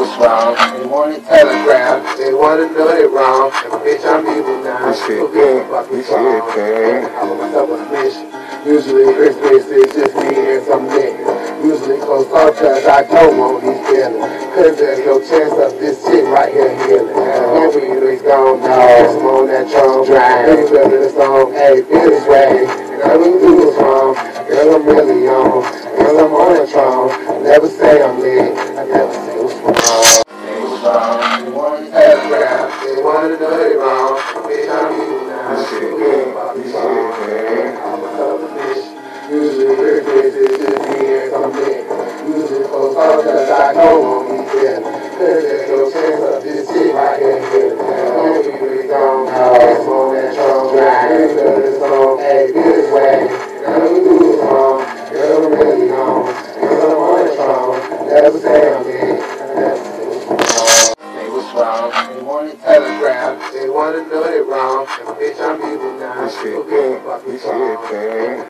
what's wrong. They wanna telegraph, they wanna know they wrong. And bitch, I'm evil now. This shit bang, this shit bang. I put myself on a mission. Usually it's just me and some niggas. Usually close cultures, I don't want these feelings. Cause there's no chance of this shit right here healing. Hopefully it's gone now. I'm on that throne. They feel the song, hey, feel this way. And I don't do this wrong. Girl, I'm really on. Girl, I'm on that throne. Never say I'm lit. I never say what's wrong. Say what's wrong. They want to telegraph. They want to know they wrong. Bitch, I'm evil now. This shit bang, this shit bang. I'm a couple fish. Usually it's just me and some niggas. Usually close cultures, I don't want these feelings. Cause there's no chance of this shit right here healing. Hopefully it's gone now. I'm on that throne. They feel the song, hey, feel this way. I don't do this wrong. Girl, I'm really on. Girl, I'm on the throne. Never say I'm in. I never say what's wrong. Say what's wrong. They want to telegraph. They want to know they wrong. And bitch, I'm evil now. This shit bang, this shit bang.